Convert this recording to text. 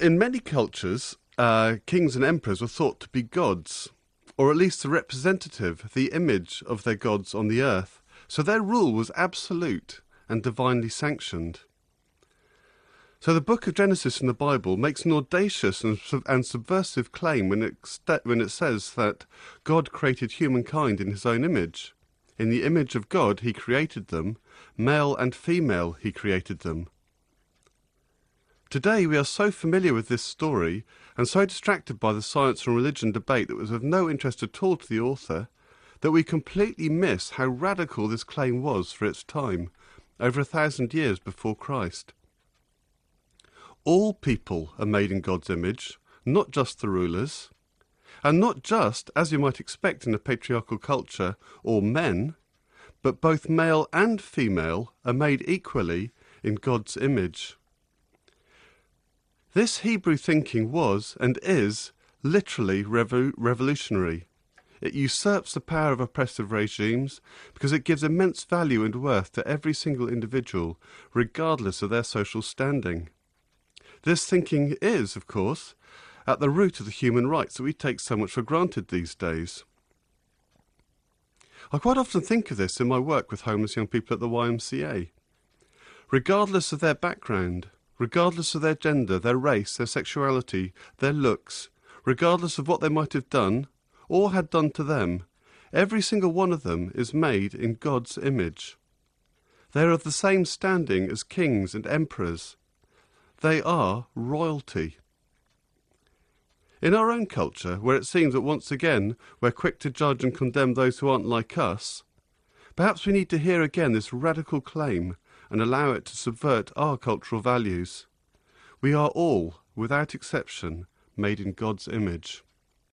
In many cultures, kings and emperors were thought to be gods, or at least the representative, the image of their gods on the earth. So their rule was absolute and divinely sanctioned. So the book of Genesis in the Bible makes an audacious and subversive claim when it says that God created humankind in his own image. In the image of God he created them, male and female he created them. Today we are so familiar with this story and so distracted by the science and religion debate that was of no interest at all to the author that we completely miss how radical this claim was for its time, over 1,000 years before Christ. All people are made in God's image, not just the rulers, and not just, as you might expect in a patriarchal culture, all men, but both male and female are made equally in God's image. This Hebrew thinking was and is literally revolutionary. It usurps the power of oppressive regimes because it gives immense value and worth to every single individual, regardless of their social standing. This thinking is, of course, at the root of the human rights that we take so much for granted these days. I quite often think of this in my work with homeless young people at the YMCA. Regardless of their background, regardless of their gender, their race, their sexuality, their looks, regardless of what they might have done or had done to them, every single one of them is made in God's image. They are of the same standing as kings and emperors. They are royalty. In our own culture, where it seems that once again we're quick to judge and condemn those who aren't like us, perhaps we need to hear again this radical claim and allow it to subvert our cultural values. We are all, without exception, made in God's image.